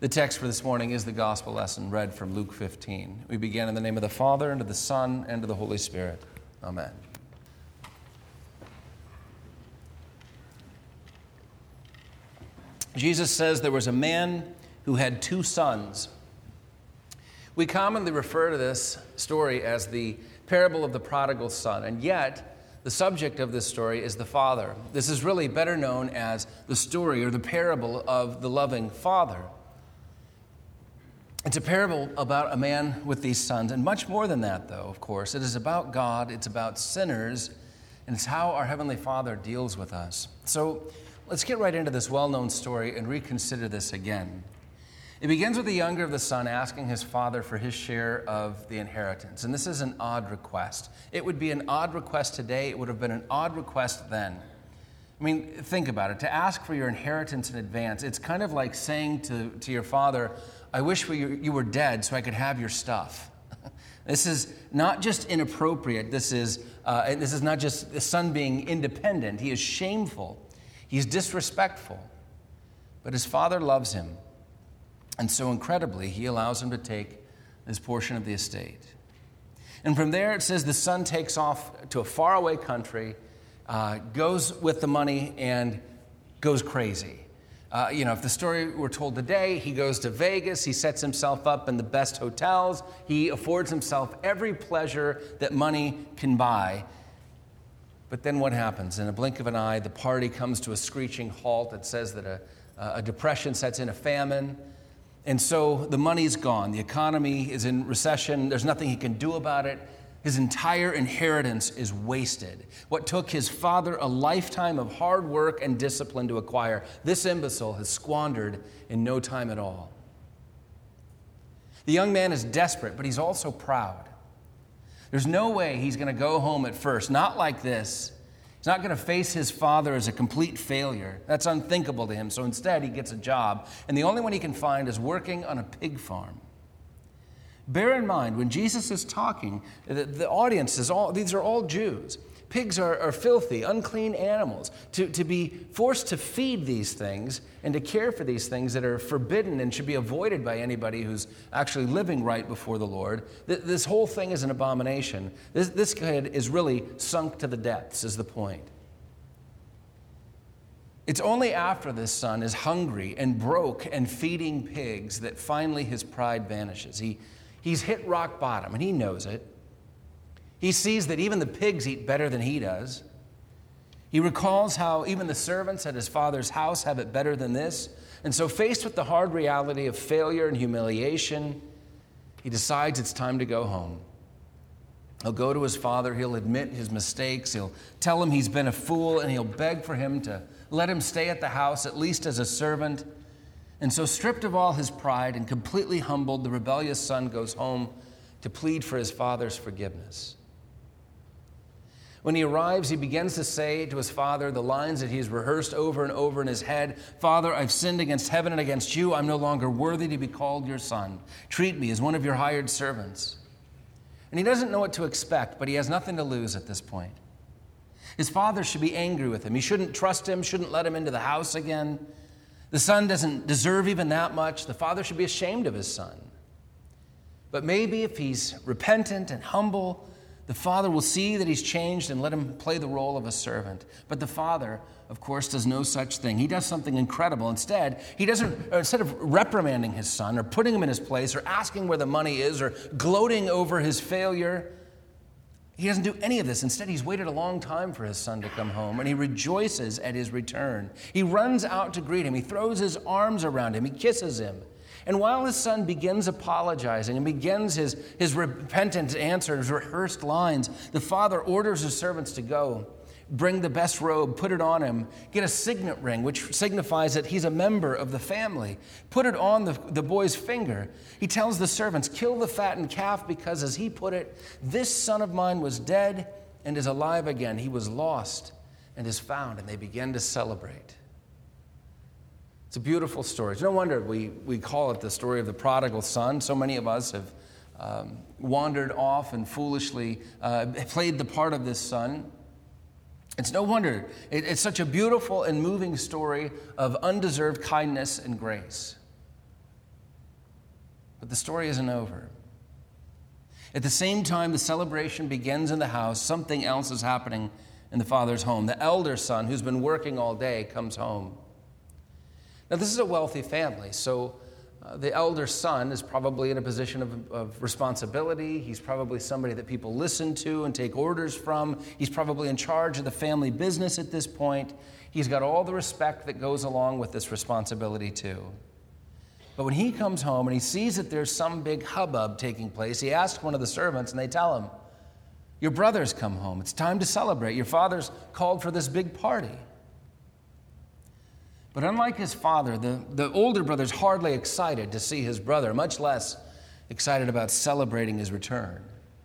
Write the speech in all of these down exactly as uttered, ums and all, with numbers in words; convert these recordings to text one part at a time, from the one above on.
The text for this morning is the gospel lesson read from Luke fifteen. We begin in the name of the Father, and of the Son, and of the Holy Spirit. Amen. Jesus says there was a man who had two sons. We commonly refer to this story as the parable of the prodigal son, and yet the subject of this story is the father. This is really better known as the story or the parable of the loving father. It's a parable about a man with these sons, and much more than that, though, of course. It is about God, it's about sinners, and it's how our Heavenly Father deals with us. So let's get right into this well-known story and reconsider this again. It begins with the younger of the son asking his father for his share of the inheritance, and this is an odd request. It would be an odd request today, it would have been an odd request then. I mean, think about it. To ask for your inheritance in advance, it's kind of like saying to, to your father, I wish we, you were dead so I could have your stuff. This is not just inappropriate. This is, uh, this is not just the son being independent. He is shameful. He's disrespectful. But his father loves him. And so incredibly, he allows him to take this portion of the estate. And from there, it says the son takes off to a faraway country, uh, goes with the money, and goes crazy. Uh, you know, if the story were told today, he goes to Vegas, he sets himself up in the best hotels, he affords himself every pleasure that money can buy. But then what happens? In a blink of an eye, the party comes to a screeching halt. It says that a, a depression sets in, a famine. And so the money's gone. The economy is in recession. There's nothing he can do about it. His entire inheritance is wasted. What took his father a lifetime of hard work and discipline to acquire, this imbecile has squandered in no time at all. The young man is desperate, but he's also proud. There's no way he's going to go home at first, not like this. He's not going to face his father as a complete failure. That's unthinkable to him. So instead, he gets a job, and the only one he can find is working on a pig farm. Bear in mind, when Jesus is talking, the, the audience is all, these are all Jews. Pigs are, are filthy, unclean animals. To, to be forced to feed these things and to care for these things that are forbidden and should be avoided by anybody who's actually living right before the Lord, th- this whole thing is an abomination. This, this kid is really sunk to the depths, is the point. It's only after this son is hungry and broke and feeding pigs that finally his pride vanishes. He He's hit rock bottom, and he knows it. He sees that even the pigs eat better than he does. He recalls how even the servants at his father's house have it better than this. And so faced with the hard reality of failure and humiliation, he decides it's time to go home. He'll go to his father, he'll admit his mistakes, he'll tell him he's been a fool, and he'll beg for him to let him stay at the house, at least as a servant. And so, stripped of all his pride and completely humbled, the rebellious son goes home to plead for his father's forgiveness. When he arrives, he begins to say to his father the lines that he's rehearsed over and over in his head. Father, I've sinned against heaven and against you. I'm no longer worthy to be called your son. Treat me as one of your hired servants. And he doesn't know what to expect, but he has nothing to lose at this point. His father should be angry with him. He shouldn't trust him, shouldn't let him into the house again. The son doesn't deserve even that much. The father should be ashamed of his son. But maybe if he's repentant and humble, the father will see that he's changed and let him play the role of a servant. But the father, of course, does no such thing. He does something incredible. Instead, he doesn't, instead of reprimanding his son or putting him in his place or asking where the money is or gloating over his failure, he doesn't do any of this. Instead, he's waited a long time for his son to come home, and he rejoices at his return. He runs out to greet him. He throws his arms around him. He kisses him. And while his son begins apologizing and begins his, his repentant answer, his rehearsed lines, the father orders his servants to go, bring the best robe, put it on him, get a signet ring, which signifies that he's a member of the family. Put it on the, the boy's finger. He tells the servants, kill the fattened calf because, as he put it, this son of mine was dead and is alive again. He was lost and is found, and they begin to celebrate. It's a beautiful story. It's no wonder we, we call it the story of the prodigal son. So many of us have um, wandered off and foolishly uh, played the part of this son. It's no wonder. It, it's such a beautiful and moving story of undeserved kindness and grace. But the story isn't over. At the same time the celebration begins in the house, something else is happening in the father's home. The elder son, who's been working all day, comes home. Now, this is a wealthy family, so uh, the elder son is probably in a position of, of responsibility. He's probably somebody that people listen to and take orders from. He's probably in charge of the family business at this point. He's got all the respect that goes along with this responsibility, too. But when he comes home and he sees that there's some big hubbub taking place, he asks one of the servants, and they tell him, "Your brother's come home. It's time to celebrate. Your father's called for this big party." But unlike his father, the, the older brother's hardly excited to see his brother, much less excited about celebrating his return.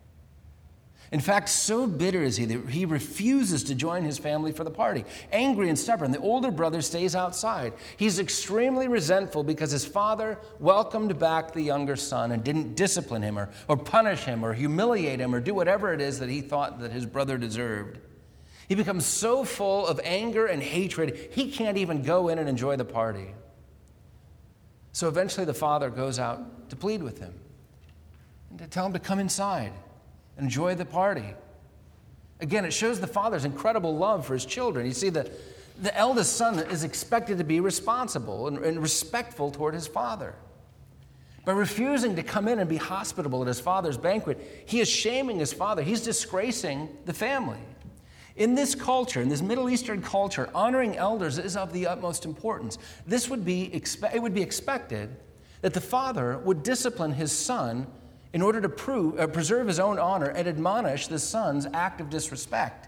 In fact, so bitter is he that he refuses to join his family for the party. Angry and stubborn, the older brother stays outside. He's extremely resentful because his father welcomed back the younger son and didn't discipline him or, or punish him or humiliate him or do whatever it is that he thought that his brother deserved. He becomes so full of anger and hatred, he can't even go in and enjoy the party. So eventually the father goes out to plead with him and to tell him to come inside. Enjoy the party. Again, it shows the father's incredible love for his children. You see, the, the eldest son is expected to be responsible and, and respectful toward his father. By refusing to come in and be hospitable at his father's banquet, he is shaming his father. He's disgracing the family. In this culture, in this Middle Eastern culture, honoring elders is of the utmost importance. This would be expe- it would be expected that the father would discipline his son in order to prove, uh, preserve his own honor and admonish the son's act of disrespect.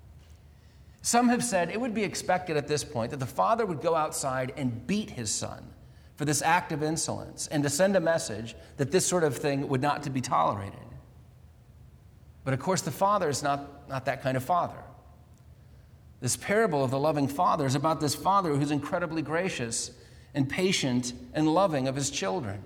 Some have said it would be expected at this point that the father would go outside and beat his son for this act of insolence and to send a message that this sort of thing would not to be tolerated. But of course, the father is not, not that kind of father. This parable of the loving father is about this father who's incredibly gracious and patient and loving of his children.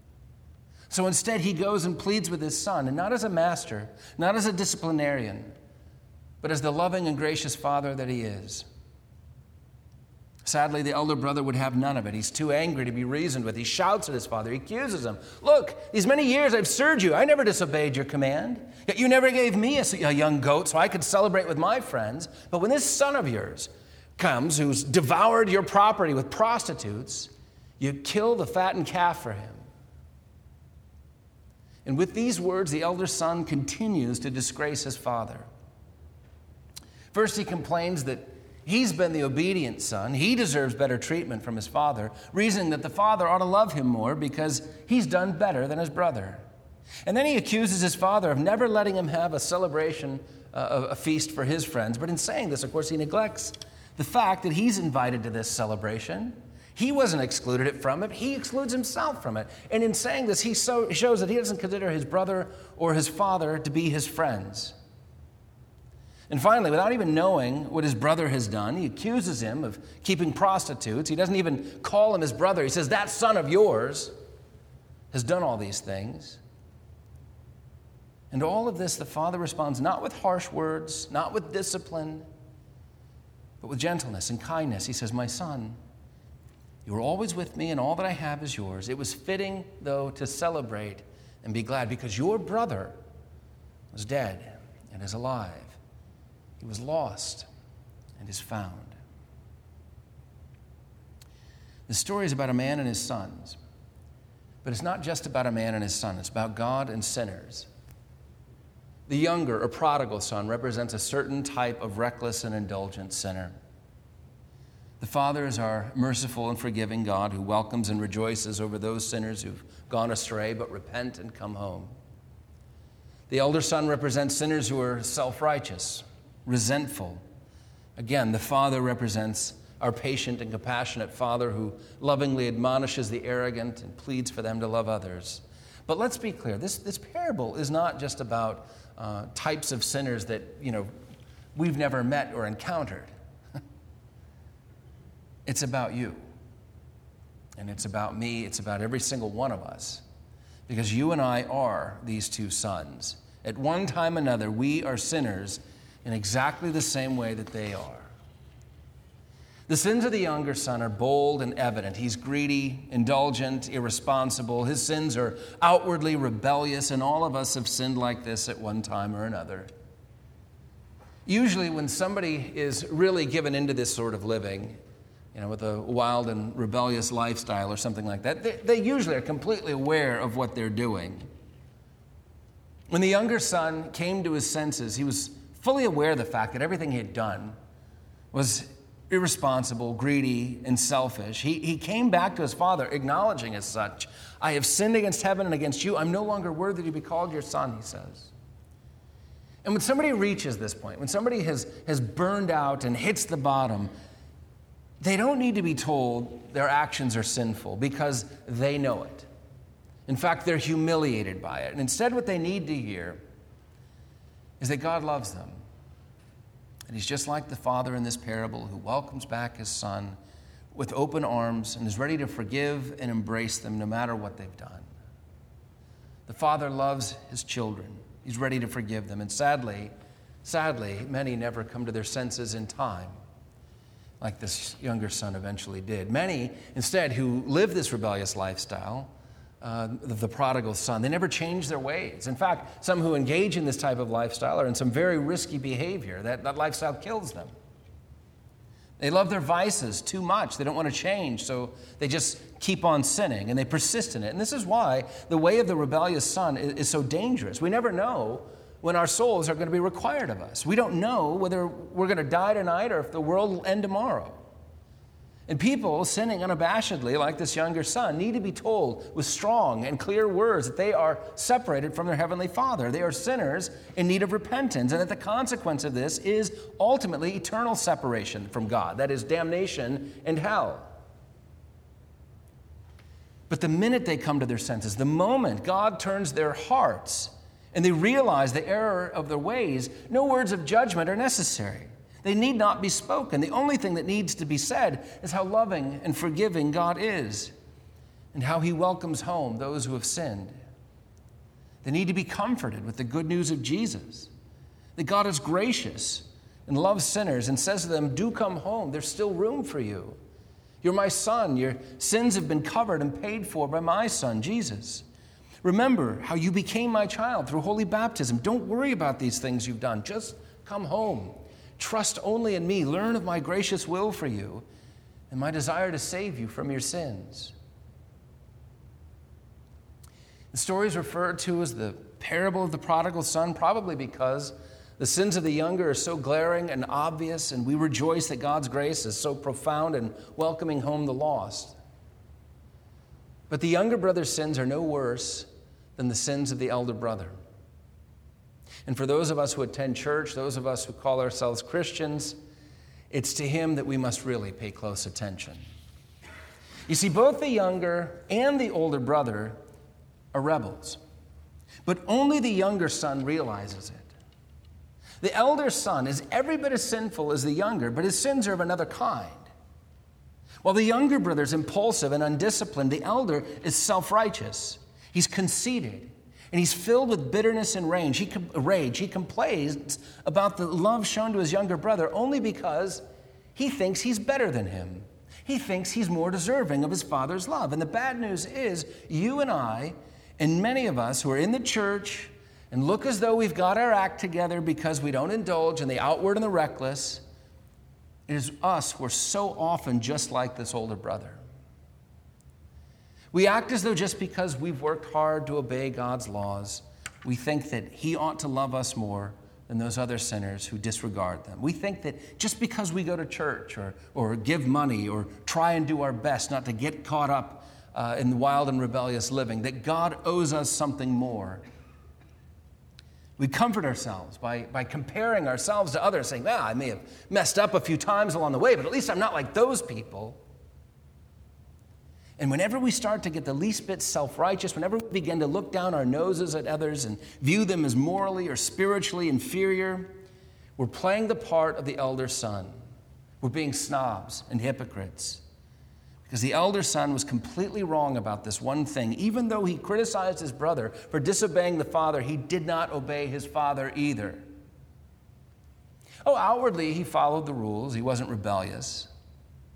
So instead, he goes and pleads with his son, and not as a master, not as a disciplinarian, but as the loving and gracious father that he is. Sadly, the elder brother would have none of it. He's too angry to be reasoned with. He shouts at his father. He accuses him. "Look, these many years I've served you. I never disobeyed your command. Yet you never gave me a, a young goat so I could celebrate with my friends. But when this son of yours comes, who's devoured your property with prostitutes, you kill the fattened calf for him." And with these words, the elder son continues to disgrace his father. First, he complains that he's been the obedient son. He deserves better treatment from his father, reasoning that the father ought to love him more because he's done better than his brother. And then he accuses his father of never letting him have a celebration, uh, a feast for his friends. But in saying this, of course, he neglects the fact that he's invited to this celebration. He wasn't excluded from it. He excludes himself from it. And in saying this, he so, shows that he doesn't consider his brother or his father to be his friends. And finally, without even knowing what his brother has done, he accuses him of keeping prostitutes. He doesn't even call him his brother. He says, "That son of yours has done all these things." And all of this, the father responds not with harsh words, not with discipline, but with gentleness and kindness. He says, "My son, you are always with me, and all that I have is yours. It was fitting, though, to celebrate and be glad, because your brother was dead and is alive. He was lost and is found." The story is about a man and his sons, but it's not just about a man and his son. It's about God and sinners. The younger, or prodigal son, represents a certain type of reckless and indulgent sinner. The Father is our merciful and forgiving God who welcomes and rejoices over those sinners who've gone astray but repent and come home. The elder son represents sinners who are self-righteous, resentful. Again, the Father represents our patient and compassionate Father who lovingly admonishes the arrogant and pleads for them to love others. But let's be clear, this, this parable is not just about uh, types of sinners that, you know, we've never met or encountered. It's about you. And it's about me. It's about every single one of us. Because you and I are these two sons. At one time or another, we are sinners in exactly the same way that they are. The sins of the younger son are bold and evident. He's greedy, indulgent, irresponsible. His sins are outwardly rebellious, and all of us have sinned like this at one time or another. Usually when somebody is really given into this sort of living, you know, with a wild and rebellious lifestyle or something like that, they, they usually are completely aware of what they're doing. When the younger son came to his senses, he was fully aware of the fact that everything he had done was irresponsible, greedy, and selfish. He, he came back to his father, acknowledging as such, I have sinned against heaven and against you. I'm no longer worthy to be called your son, he says. And when somebody reaches this point, when somebody has, has burned out and hits the bottom, they don't need to be told their actions are sinful because they know it. In fact, they're humiliated by it. And instead, what they need to hear is that God loves them. And he's just like the father in this parable who welcomes back his son with open arms and is ready to forgive and embrace them no matter what they've done. The father loves his children. He's ready to forgive them. And sadly, sadly, many never come to their senses in time, like this younger son eventually did. Many, instead, who live this rebellious lifestyle, Uh, the, the prodigal son, they never change their ways. In fact, some who engage in this type of lifestyle are in some very risky behavior. That, that lifestyle kills them. They love their vices too much. They don't want to change, so they just keep on sinning, and they persist in it. And this is why the way of the rebellious son is, is so dangerous. We never know when our souls are going to be required of us. We don't know whether we're going to die tonight or if the world will end tomorrow. And people sinning unabashedly, like this younger son, need to be told with strong and clear words that they are separated from their heavenly Father. They are sinners in need of repentance, and that the consequence of this is ultimately eternal separation from God. That is damnation and hell. But the minute they come to their senses, the moment God turns their hearts and they realize the error of their ways, no words of judgment are necessary. They need not be spoken. The only thing that needs to be said is how loving and forgiving God is and how he welcomes home those who have sinned. They need to be comforted with the good news of Jesus, that God is gracious and loves sinners and says to them, do come home. There's still room for you. You're my son. Your sins have been covered and paid for by my son, Jesus. Remember how you became my child through holy baptism. Don't worry about these things you've done. Just come home. Trust only in me. Learn of my gracious will for you and my desire to save you from your sins. The story is referred to as the parable of the prodigal son, probably because the sins of the younger are so glaring and obvious, and we rejoice that God's grace is so profound in welcoming home the lost. But the younger brother's sins are no worse than the sins of the elder brother. And for those of us who attend church, those of us who call ourselves Christians, it's to him that we must really pay close attention. You see, both the younger and the older brother are rebels, but only the younger son realizes it. The elder son is every bit as sinful as the younger, but his sins are of another kind. While the younger brother is impulsive and undisciplined, the elder is self-righteous. He's conceited. And he's filled with bitterness and rage. He, rage. he complains about the love shown to his younger brother only because he thinks he's better than him. He thinks he's more deserving of his father's love. And the bad news is, you and I, and many of us who are in the church and look as though we've got our act together because we don't indulge in the outward and the reckless, it is us who are so often just like this older brother. We act as though just because we've worked hard to obey God's laws, we think that he ought to love us more than those other sinners who disregard them. We think that just because we go to church or, or give money or try and do our best not to get caught up uh, in wild and rebellious living, that God owes us something more. We comfort ourselves by, by comparing ourselves to others, saying, well, I may have messed up a few times along the way, but at least I'm not like those people. And whenever we start to get the least bit self-righteous, whenever we begin to look down our noses at others and view them as morally or spiritually inferior, we're playing the part of the elder son. We're being snobs and hypocrites. Because the elder son was completely wrong about this one thing. Even though he criticized his brother for disobeying the father, he did not obey his father either. Oh, outwardly he followed the rules. He wasn't rebellious.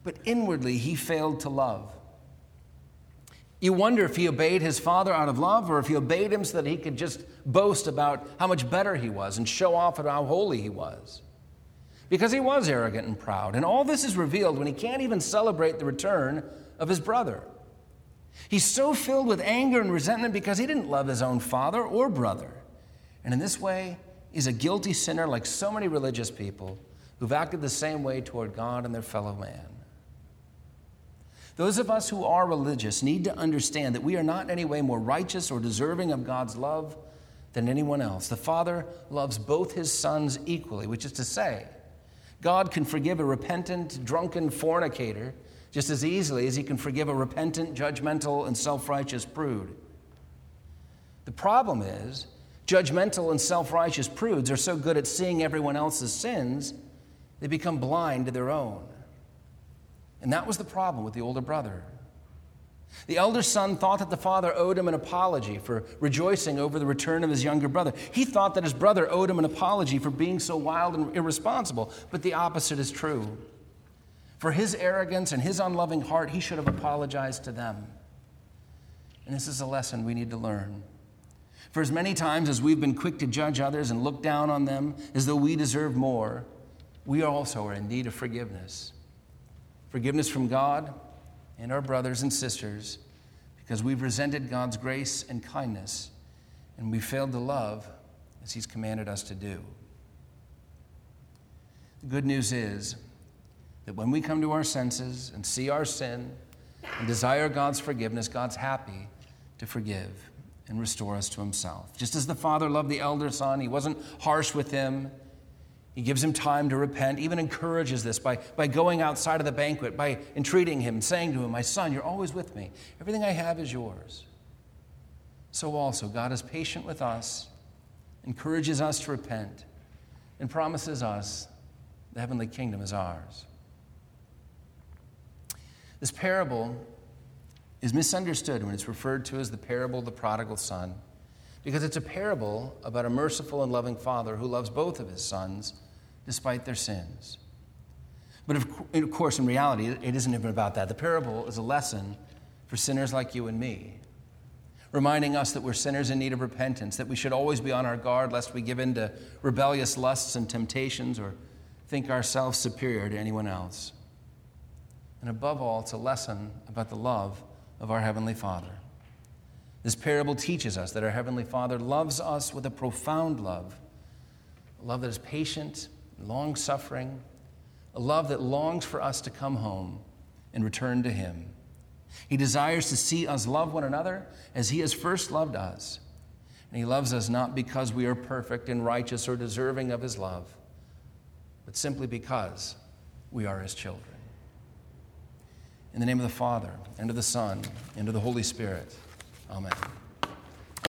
but inwardly he failed to love. You wonder if he obeyed his father out of love or if he obeyed him so that he could just boast about how much better he was and show off at how holy he was. Because he was arrogant and proud. And all this is revealed when he can't even celebrate the return of his brother. He's so filled with anger and resentment because he didn't love his own father or brother. And in this way, he's a guilty sinner like so many religious people who've acted the same way toward God and their fellow man. Those of us who are religious need to understand that we are not in any way more righteous or deserving of God's love than anyone else. The Father loves both his sons equally, which is to say, God can forgive a repentant, drunken fornicator just as easily as he can forgive a repentant, judgmental, and self-righteous prude. The problem is, judgmental and self-righteous prudes are so good at seeing everyone else's sins, they become blind to their own. And that was the problem with the older brother. The elder son thought that the father owed him an apology for rejoicing over the return of his younger brother. He thought that his brother owed him an apology for being so wild and irresponsible, but the opposite is true. For his arrogance and his unloving heart, he should have apologized to them. And this is a lesson we need to learn. For as many times as we've been quick to judge others and look down on them as though we deserve more, we also are in need of forgiveness. Forgiveness from God and our brothers and sisters because we've resented God's grace and kindness and we failed to love as he's commanded us to do. The good news is that when we come to our senses and see our sin and desire God's forgiveness, God's happy to forgive and restore us to himself. Just as the father loved the elder son, he wasn't harsh with him. He gives him time to repent, even encourages this by, by going outside of the banquet, by entreating him, saying to him, my son, you're always with me. Everything I have is yours. So also, God is patient with us, encourages us to repent, and promises us the heavenly kingdom is ours. This parable is misunderstood when it's referred to as the parable of the prodigal son, because it's a parable about a merciful and loving father who loves both of his sons despite their sins. But of, of course, in reality, it isn't even about that. The parable is a lesson for sinners like you and me, reminding us that we're sinners in need of repentance, that we should always be on our guard lest we give in to rebellious lusts and temptations or think ourselves superior to anyone else. And above all, it's a lesson about the love of our Heavenly Father. This parable teaches us that our Heavenly Father loves us with a profound love, a love that is patient, long-suffering, a love that longs for us to come home and return to him. He desires to see us love one another as he has first loved us. And he loves us not because we are perfect and righteous or deserving of his love, but simply because we are his children. In the name of the Father, and of the Son, and of the Holy Spirit, amen.